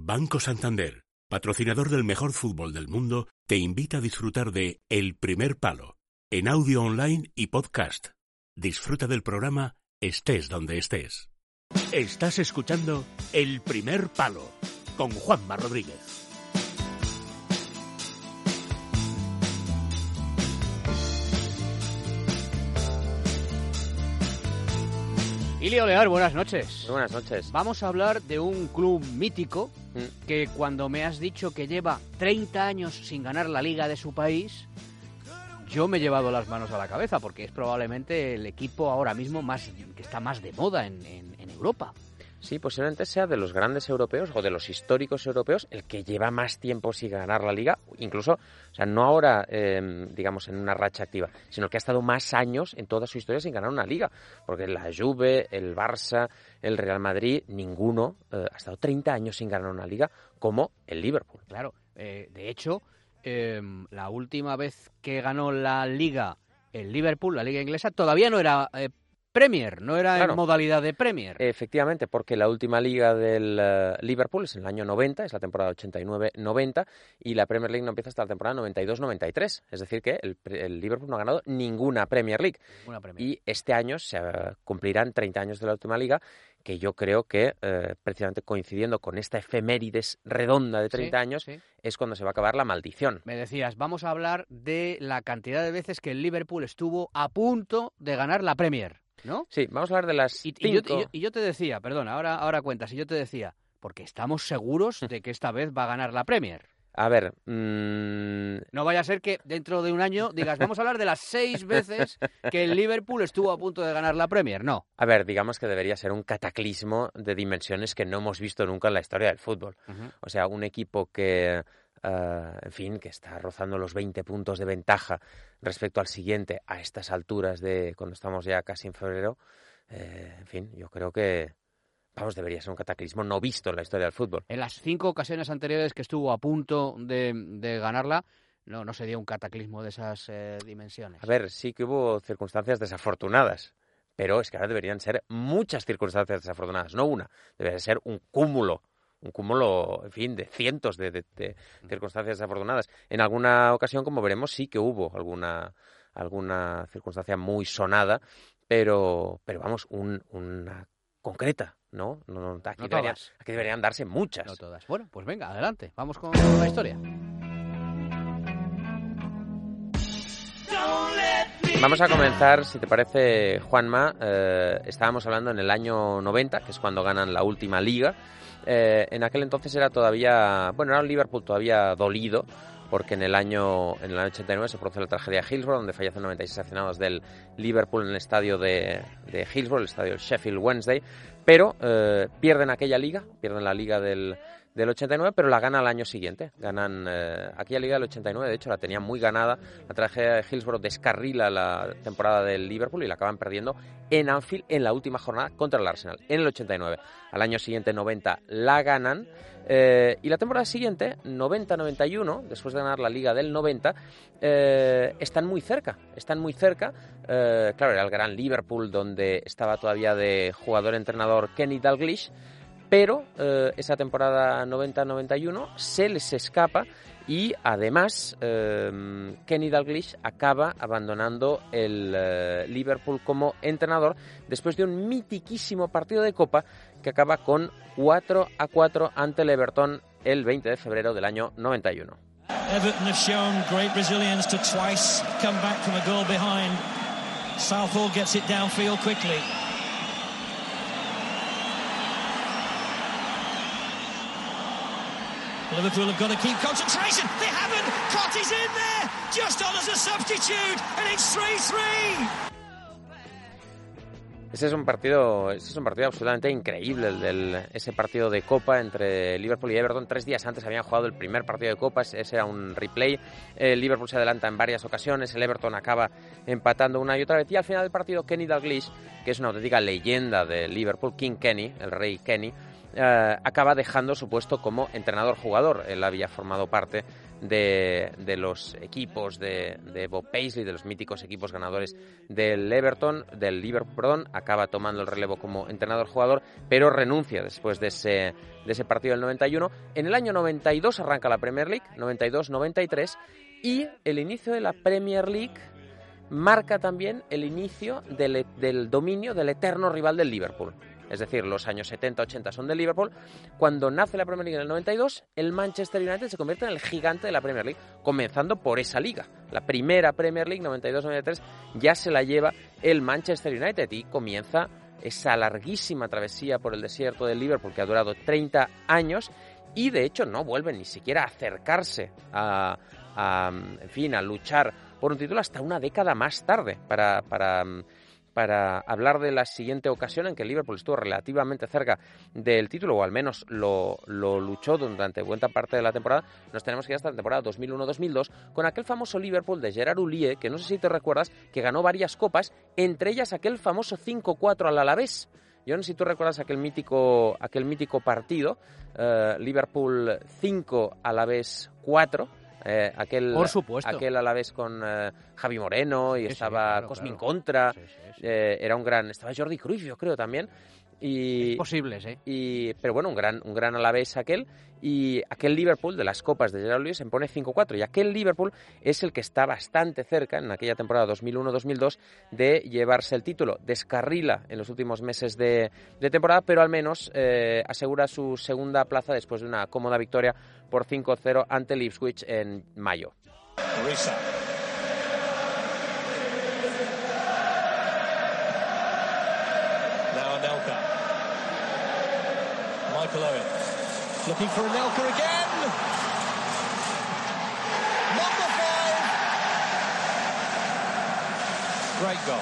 Banco Santander, patrocinador del mejor fútbol del mundo, te invita a disfrutar de El Primer Palo, en audio online y podcast. Disfruta del programa estés donde estés. Estás escuchando El Primer Palo, con Juanma Rodríguez. Ilio Lear, buenas noches. Muy buenas noches. Vamos a hablar de un club mítico que cuando me has dicho que lleva 30 años sin ganar la liga de su país, yo me he llevado las manos a la cabeza porque es probablemente el equipo ahora mismo que está más de moda en Europa. Sí, posiblemente sea de los grandes europeos o de los históricos europeos el que lleva más tiempo sin ganar la Liga, incluso, o sea, no ahora, digamos, en una racha activa, sino que ha estado más años en toda su historia sin ganar una Liga, porque la Juve, el Barça, el Real Madrid, ninguno ha estado 30 años sin ganar una Liga como el Liverpool. Claro, de hecho, la última vez que ganó la Liga, el Liverpool, la Liga inglesa, todavía no era Premier, no era en modalidad de Premier. Efectivamente, porque la última liga del Liverpool es en el año 90, es la temporada 89-90, y la Premier League no empieza hasta la temporada 92-93. Es decir, que el Liverpool no ha ganado ninguna Premier League. Y este año se cumplirán 30 años de la última liga, que yo creo que, precisamente coincidiendo con esta efemérides redonda de 30 años, es cuando se va a acabar la maldición. Me decías, vamos a hablar de la cantidad de veces que el Liverpool estuvo a punto de ganar la Premier, ¿no? Sí, vamos a hablar de las 5... Y yo te decía, perdona, ahora cuentas, y yo te decía, porque estamos seguros de que esta vez va a ganar la Premier. A ver... No vaya a ser que dentro de un año digas, vamos a hablar de las 6 veces que el Liverpool estuvo a punto de ganar la Premier. No. A ver, digamos que debería ser un cataclismo de dimensiones que no hemos visto nunca en la historia del fútbol. O sea, un equipo que... en fin, que está rozando los 20 puntos de ventaja respecto al siguiente a estas alturas de cuando estamos ya casi en febrero, en fin, yo creo que, debería ser un cataclismo no visto en la historia del fútbol. En las 5 ocasiones anteriores que estuvo a punto de ganarla, no se dio un cataclismo de esas dimensiones. A ver, sí que hubo circunstancias desafortunadas, pero es que ahora deberían ser muchas circunstancias desafortunadas, no una, debería ser un cúmulo, en fin, de cientos de circunstancias desafortunadas. En alguna ocasión, como veremos, sí que hubo alguna circunstancia muy sonada, pero vamos, una concreta, ¿no? Aquí deberían darse muchas. No todas. Bueno, pues venga, adelante, vamos con la historia. Vamos a comenzar, si te parece, Juanma. Estábamos hablando en el año 90, que es cuando ganan la última liga. En aquel entonces era un Liverpool todavía dolido, porque en el año 89 se produce la tragedia de Hillsborough, donde fallecen 96 aficionados del Liverpool en el estadio de Hillsborough, el estadio Sheffield Wednesday, pero pierden aquella liga, pierden la liga del 89, pero la ganan al año siguiente. Ganan aquella liga del 89, de hecho la tenían muy ganada. La tragedia de Hillsborough descarrila la temporada del Liverpool y la acaban perdiendo en Anfield en la última jornada contra el Arsenal, en el 89. Al año siguiente, 90, la ganan. Y la temporada siguiente, 90-91, después de ganar la liga del 90, están muy cerca. Claro, era el gran Liverpool donde estaba todavía de jugador-entrenador Kenny Dalglish, pero esa temporada 90-91 se les escapa y además Kenny Dalglish acaba abandonando el Liverpool como entrenador después de un mitiquísimo partido de Copa que acaba con 4-4 ante el Everton el 20 de febrero del año 91. Everton have shown great resilience to twice come back from a goal behind. Southall gets it downfield quickly. Liverpool have got to keep concentration. They haven't. Cotty's in there, just on as a substitute, and it's 3-3. Ese es un partido absolutamente increíble, ese partido de Copa entre Liverpool y Everton. 3 días antes habían jugado el primer partido de Copa, ese era un replay. El Liverpool se adelanta en varias ocasiones, el Everton acaba empatando una y otra vez. Y al final del partido, Kenny Dalglish, que es una auténtica leyenda de Liverpool, King Kenny, el rey Kenny, acaba dejando su puesto como entrenador-jugador. Él había formado parte de los equipos de Bob Paisley, de los míticos equipos ganadores del Liverpool, acaba tomando el relevo como entrenador-jugador, pero renuncia después de ese partido del 91. En el año 92 arranca la Premier League, 92-93, y el inicio de la Premier League marca también el inicio del dominio del eterno rival del Liverpool. Es decir, los años 70-80 son del Liverpool. Cuando nace la Premier League en el 92, el Manchester United se convierte en el gigante de la Premier League, comenzando por esa liga. La primera Premier League, 92-93, ya se la lleva el Manchester United y comienza esa larguísima travesía por el desierto del Liverpool que ha durado 30 años y, de hecho, no vuelven ni siquiera a acercarse a luchar por un título hasta una década más tarde para hablar de la siguiente ocasión en que el Liverpool estuvo relativamente cerca del título, o al menos lo luchó durante buena parte de la temporada. Nos tenemos que ir hasta la temporada 2001-2002 con aquel famoso Liverpool de Gerard Houllier, que no sé si te recuerdas, que ganó varias copas, entre ellas aquel famoso 5-4 al Alavés. Yo no sé si tú recuerdas aquel mítico partido, Liverpool 5, Alavés 4. Por supuesto. Aquel Alavés con Javi Moreno y estaba Cosmin Contra. Era un gran... Estaba Jordi Cruyff, yo creo, también. Es posible, sí. Pero bueno, un gran Alavés aquel. Y aquel Liverpool de las copas de Gerard Houllier se pone 5-4. Y aquel Liverpool es el que está bastante cerca, en aquella temporada 2001-2002, de llevarse el título. Descarrila en los últimos meses de temporada, pero al menos asegura su segunda plaza después de una cómoda victoria por 5-0 ante el Ipswich en mayo. Risa. Now Anelka. Michael Owen. Looking for Anelka again. Number 5. Great goal.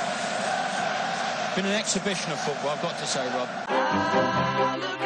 Been an exhibition of football, I've got to say, Rob.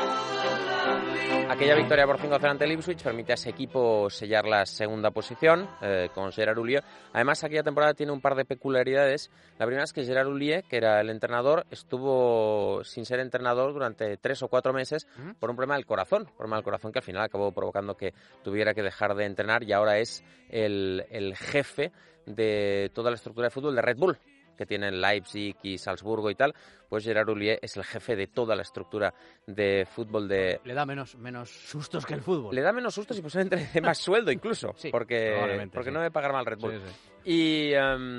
Aquella victoria por 5-0 ante el Ipswich permite a ese equipo sellar la segunda posición con Gerard Houllier. Además, aquella temporada tiene un par de peculiaridades. La primera es que Gerard Houllier, que era el entrenador, estuvo sin ser entrenador durante 3 o 4 meses por un problema del corazón. Un problema del corazón que al final acabó provocando que tuviera que dejar de entrenar y ahora es el jefe de toda la estructura de fútbol de Red Bull, que tienen Leipzig y Salzburgo y tal. Pues Gerard Houllier es el jefe de toda la estructura de fútbol de... Le da menos sustos que el fútbol. Le da menos sustos y posiblemente de más sueldo incluso, sí, porque sí. No debe pagar mal Red Bull. Sí, sí. Y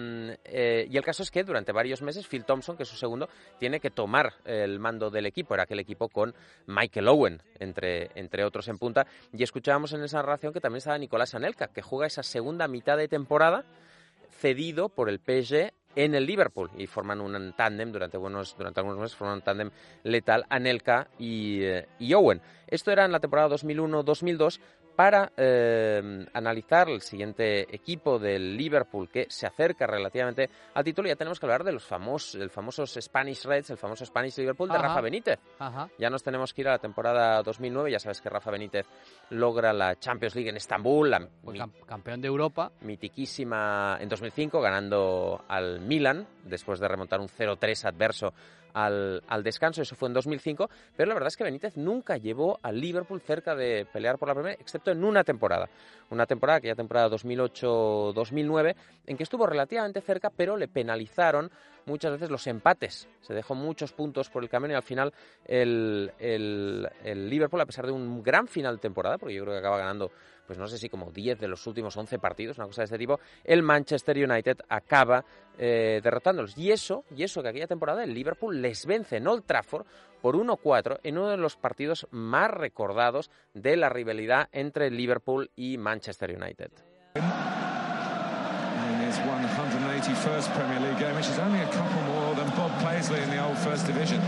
el caso es que durante varios meses Phil Thompson, que es su segundo, tiene que tomar el mando del equipo. Era aquel equipo con Michael Owen, entre otros en punta. Y escuchábamos en esa narración que también estaba Nicolás Anelka, que juega esa segunda mitad de temporada cedido por el PSG en el Liverpool y forman un tándem durante algunos meses, forman un tándem letal, Anelka y Owen. Esto era en la temporada 2001-2002. Para analizar el siguiente equipo del Liverpool que se acerca relativamente al título, ya tenemos que hablar de el famoso Spanish Reds, el famoso Spanish Liverpool de Rafa Benítez. Ajá. Ya nos tenemos que ir a la temporada 2009, ya sabes que Rafa Benítez logra la Champions League en Estambul, campeón de Europa. Mitiquísima en 2005, ganando al Milan, después de remontar un 0-3 adverso al descanso. Eso fue en 2005, pero la verdad es que Benítez nunca llevó al Liverpool cerca de pelear por la Premier, excepto en aquella temporada 2008-2009, en que estuvo relativamente cerca, pero le penalizaron muchas veces los empates. Se dejó muchos puntos por el camino y al final el Liverpool, a pesar de un gran final de temporada, porque yo creo que acaba ganando, pues no sé si como 10 de los últimos 11 partidos, una cosa de este tipo, el Manchester United acaba derrotándolos. Y eso que aquella temporada el Liverpool les vence en Old Trafford por 1-4 en uno de los partidos más recordados de la rivalidad entre Liverpool y Manchester United. In his 181st Premier League game, which is only a couple more than Bob Paisley in the old First Division.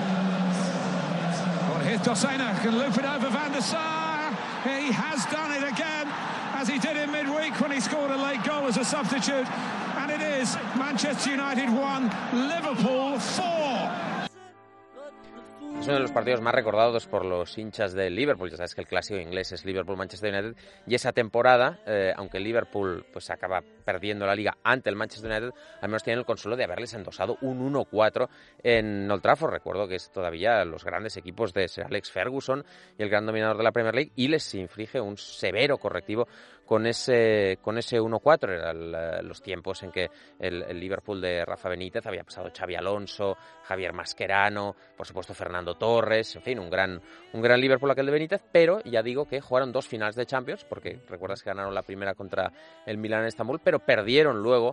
Well, here's Dossena, can loop it over Van der Sar. He has done it again, as he did in midweek when he scored a late goal as a substitute. And it is Manchester United 1, Liverpool 4. Es uno de los partidos más recordados por los hinchas del Liverpool. Ya sabes que el clásico inglés es Liverpool-Manchester United, y esa temporada, aunque el Liverpool pues acaba perdiendo la Liga ante el Manchester United, al menos tienen el consuelo de haberles endosado un 1-4 en Old Trafford. Recuerdo que es todavía los grandes equipos de Sir Alex Ferguson y el gran dominador de la Premier League, y les inflige un severo correctivo con ese 1-4. Eran los tiempos en que el Liverpool de Rafa Benítez había pasado Xabi Alonso, Javier Mascherano, por supuesto Fernando Torres, en fin, un gran Liverpool aquel de Benítez, pero ya digo que jugaron 2 finales de Champions, porque recuerdas que ganaron la primera contra el Milan en Estambul, pero perdieron luego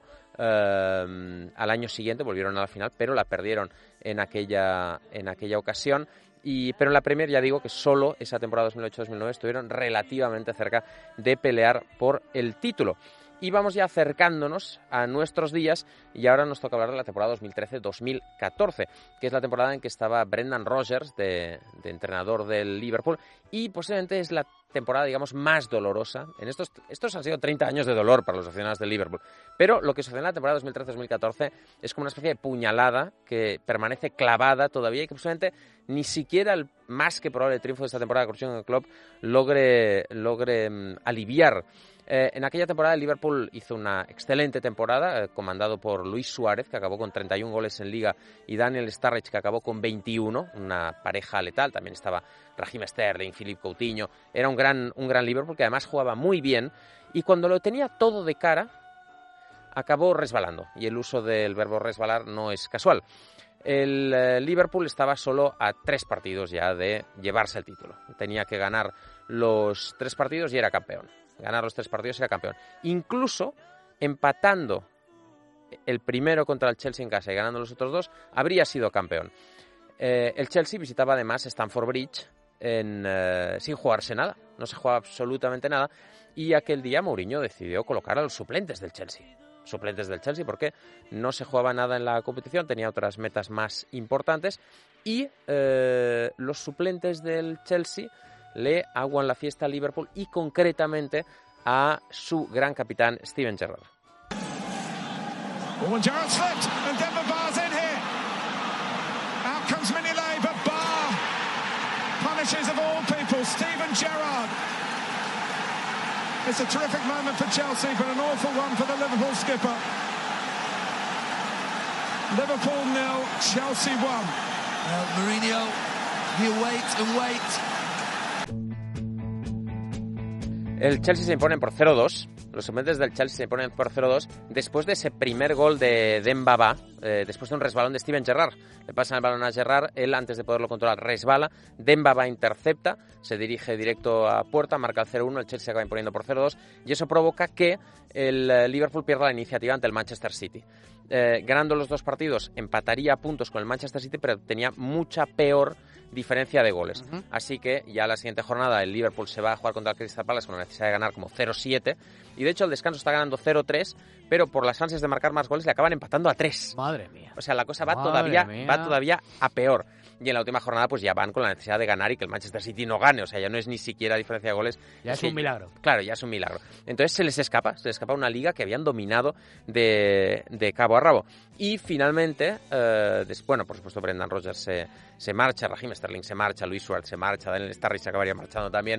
al año siguiente, volvieron a la final, pero la perdieron en aquella ocasión. Pero en la Premier ya digo que solo esa temporada 2008-2009 estuvieron relativamente cerca de pelear por el título. Y vamos ya acercándonos a nuestros días, y ahora nos toca hablar de la temporada 2013-2014, que es la temporada en que estaba Brendan Rodgers de entrenador del Liverpool, y posiblemente es la temporada, digamos, más dolorosa. Estos han sido 30 años de dolor para los aficionados del Liverpool, pero lo que sucede en la temporada 2013-2014 es como una especie de puñalada que permanece clavada todavía, y que posiblemente ni siquiera el más que probable triunfo de esta temporada con Jürgen Klopp logre aliviar. En aquella temporada el Liverpool hizo una excelente temporada, comandado por Luis Suárez, que acabó con 31 goles en Liga, y Daniel Sturridge, que acabó con 21, una pareja letal. También estaba Raheem Sterling, Philippe Coutinho. Era un gran Liverpool que además jugaba muy bien, y cuando lo tenía todo de cara, acabó resbalando. Y el uso del verbo resbalar no es casual. El Liverpool estaba solo a 3 partidos ya de llevarse el título. Tenía que ganar los 3 partidos y era campeón. Ganar los 3 partidos y era campeón. Incluso empatando el primero contra el Chelsea en casa y ganando los otros 2, habría sido campeón. El Chelsea visitaba además Stamford Bridge sin jugarse nada. No se jugaba absolutamente nada. Y aquel día Mourinho decidió colocar a los suplentes del Chelsea. Porque no se jugaba nada en la competición, tenía otras metas más importantes, y los suplentes del Chelsea le aguan la fiesta a Liverpool, y concretamente a su gran capitán Steven Gerrard. Owen Gerrard slipped and Demba Ba's in here. Out comes Mignolet, but Ba punishes of all people Steven Gerrard. It's a terrific moment for Chelsea, but an awful one for the Liverpool skipper. Liverpool 0, Chelsea 1. Mourinho, he'll wait and wait. El Chelsea se impone por 0-2. Los suplentes del Chelsea se imponen por 0-2 después de ese primer gol de Demba Ba, después de un resbalón de Steven Gerrard. Le pasan el balón a Gerrard, él antes de poderlo controlar resbala, Demba Ba intercepta, se dirige directo a puerta, marca el 0-1, el Chelsea acaba imponiendo por 0-2, y eso provoca que el Liverpool pierda la iniciativa ante el Manchester City. Ganando los 2 partidos empataría a puntos con el Manchester City, pero tenía mucha peor diferencia de goles. Así que ya la siguiente jornada el Liverpool se va a jugar contra el Crystal Palace con la necesidad de ganar como 0-7, y de hecho el descanso está ganando 0-3, pero por las ansias de marcar más goles le acaban empatando a 3. Madre mía. O sea, la cosa va todavía a peor. Y en la última jornada pues ya van con la necesidad de ganar y que el Manchester City no gane. O sea, ya no es ni siquiera diferencia de goles. Ya es un milagro. Claro, ya es un milagro. Entonces se les escapa una liga que habían dominado de cabo a rabo. Y finalmente, por supuesto Brendan Rodgers se marcha, Raheem Sterling se marcha, Luis Suárez se marcha, Daniel Sturridge se acabaría marchando también.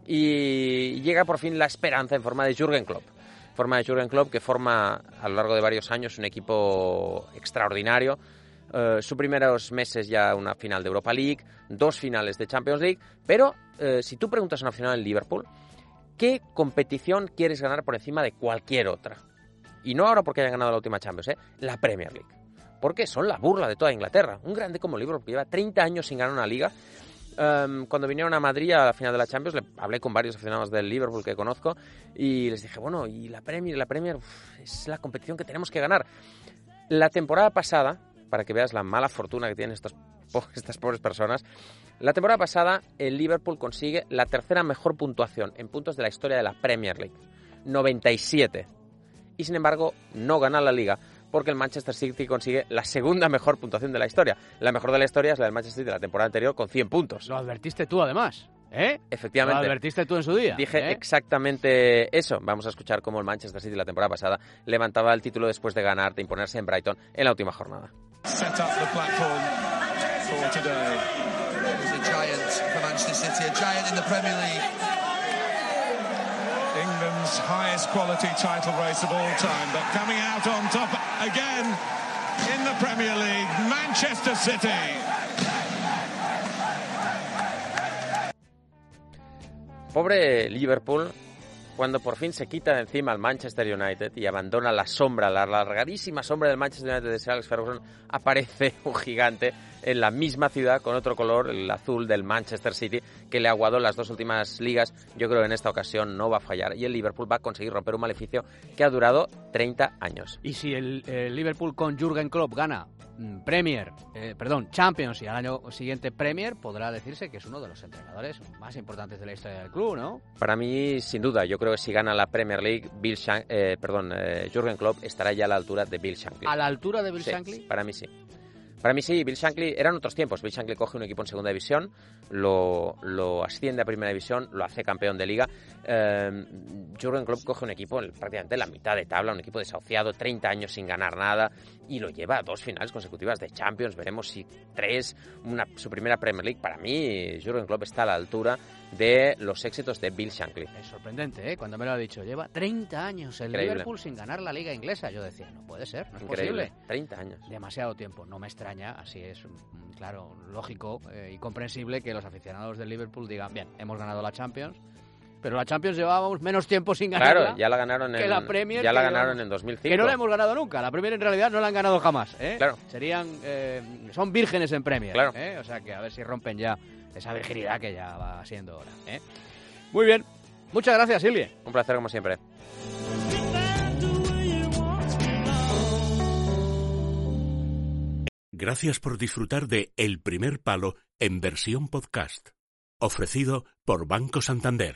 Y llega por fin la esperanza en forma de Jürgen Klopp. Que forma a lo largo de varios años un equipo extraordinario. Sus primeros meses ya una final de Europa League, 2 finales de Champions League, pero si tú preguntas a un aficionado del Liverpool, ¿qué competición quieres ganar por encima de cualquier otra? Y no ahora porque hayan ganado la última Champions, la Premier League. Porque son la burla de toda Inglaterra. Un grande como Liverpool, que lleva 30 años sin ganar una liga. Cuando vinieron a Madrid a la final de la Champions, hablé con varios aficionados del Liverpool que conozco y les dije, bueno, y la Premier es la competición que tenemos que ganar. La temporada pasada, para que veas la mala fortuna que tienen estas pobres personas, la temporada pasada el Liverpool consigue la 3ª mejor puntuación en puntos de la historia de la Premier League, 97. Y sin embargo no gana la Liga porque el Manchester City consigue la 2ª mejor puntuación de la historia. La mejor de la historia es la del Manchester City de la temporada anterior con 100 puntos. Lo advertiste tú además, ¿eh? Efectivamente. Lo advertiste tú en su día. Dije exactamente eso. Vamos a escuchar cómo el Manchester City la temporada pasada levantaba el título después de ganar, de imponerse en Brighton en la última jornada. Set up the platform for today. a giant for Manchester City, a giant in the Premier League. England's highest quality title race of all time, but coming out on top again in the Premier League, Manchester City. Pobre Liverpool, cuando por fin se quita de encima al Manchester United y abandona la sombra, la largadísima sombra del Manchester United de Sir Alex Ferguson, aparece un gigante en la misma ciudad con otro color, el azul del Manchester City, que le aguadó las dos últimas ligas. Yo creo que en esta ocasión no va a fallar y el Liverpool va a conseguir romper un maleficio que ha durado 30 años. Y si el Liverpool con Jürgen Klopp gana Champions y al año siguiente Premier, podrá decirse que es uno de los entrenadores más importantes de la historia del club, ¿no? Para mí, sin duda, yo creo que si gana la Premier League, Jürgen Klopp estará ya a la altura de Bill Shankly. ¿A la altura de Bill Shankly? Para mí sí. Para mí sí, Bill Shankly, eran otros tiempos. Bill Shankly coge un equipo en segunda división, lo asciende a primera división, lo hace campeón de liga. Jürgen Klopp coge un equipo prácticamente en la mitad de tabla, un equipo desahuciado, 30 años sin ganar nada, y lo lleva a 2 finales consecutivas de Champions, veremos si 3, su primera Premier League. Para mí, Jürgen Klopp está a la altura de los éxitos de Bill Shankly. Es sorprendente, ¿eh? Cuando me lo ha dicho, lleva 30 años el Increíble. Liverpool sin ganar la liga inglesa. Yo decía, no puede ser, no es Increíble. posible. 30 años. Demasiado tiempo, no me extraña, así es, claro, lógico y comprensible que los aficionados del Liverpool digan, bien, hemos ganado la Champions, pero la Champions llevábamos menos tiempo sin ganarla. Claro, ya la ganaron que la Premier, ya la ganaron en 2005. Que no la hemos ganado nunca, la Premier en realidad no la han ganado jamás, ¿eh? Claro. Son vírgenes en Premier, claro. O sea que a ver si rompen ya esa virginidad que ya va siendo hora, ¿eh? Muy bien, muchas gracias, Silvia. Un placer como siempre. Gracias por disfrutar de El Primer Palo en versión podcast, ofrecido por Banco Santander.